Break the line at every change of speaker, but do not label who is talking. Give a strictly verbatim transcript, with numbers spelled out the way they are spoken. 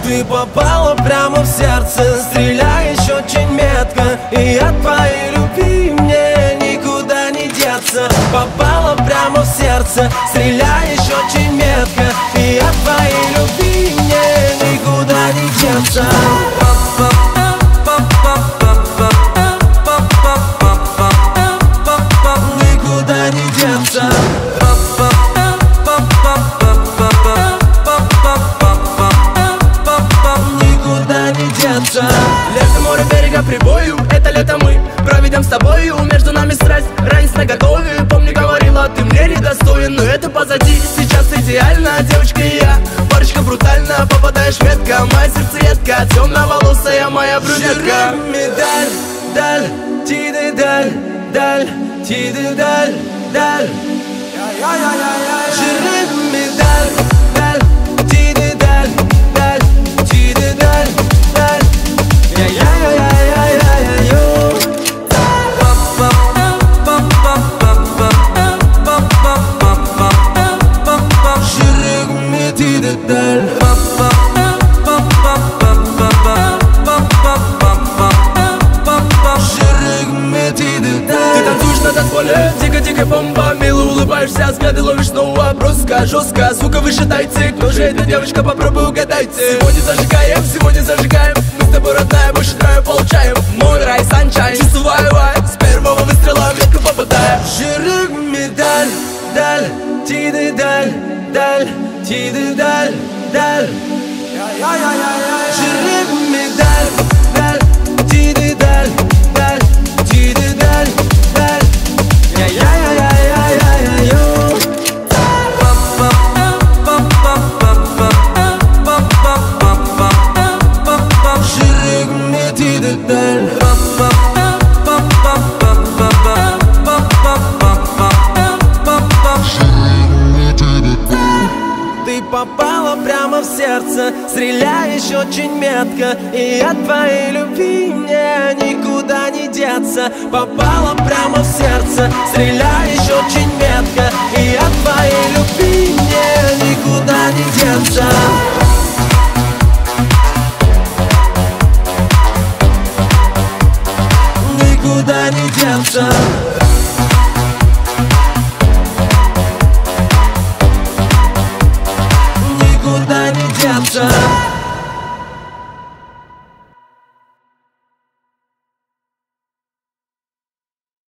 Ты попала прямо в сердце, стреляешь очень метко, и от твоей любви мне никуда не деться. Попала прямо в сердце, стреляешь очень метко, и от твоей любви мне никуда не деться. Никуда не деться. Никуда не деться.
Лето, море, берега, прибою. Это лето мы проведем с тобою. Между нами страсть, ранец наготове. Помню, говорила, ты мне недостоин, но это позади, сейчас идеально. Девочка и я, парочка брутально. Попадаешь в ветка, моя сердцеедка, темноволосая моя брюнетка.
Медаль, даль, тиды, даль, даль, тиды, даль, даль. Жиры, медаль, даль, тиды, даль, даль, тиды, даль, даль. Я-я-я-я-я-я-я-ю. Жиры, тиды, даль.
Ты танцуешь на танцполе, дико-дико бомба. Мило улыбаешься, взгляды ловишь снова. Броско, жестко, сука, вы считайте, кто же эта девочка, попробуй угадайте. Сегодня зажигаем, сегодня зажигаем. Мы с тобой, родная, больше драйва получаем. Мой рай, санчайн, чувствую вайб, с первого выстрела в ветку попадаю.
Жиры, медаль, даль, тиды, даль, даль, тиды, даль, даль. Жиры, медаль, даль, тиды, даль, даль, тиды, даль, даль. Я-я-я-я-я-я-ю. Жиры, тиды, даль. Ты попала прямо в сердце, стреляешь очень метко, и от твоей любви мне никуда не деться. Попала прямо в сердце, стреляешь очень метко,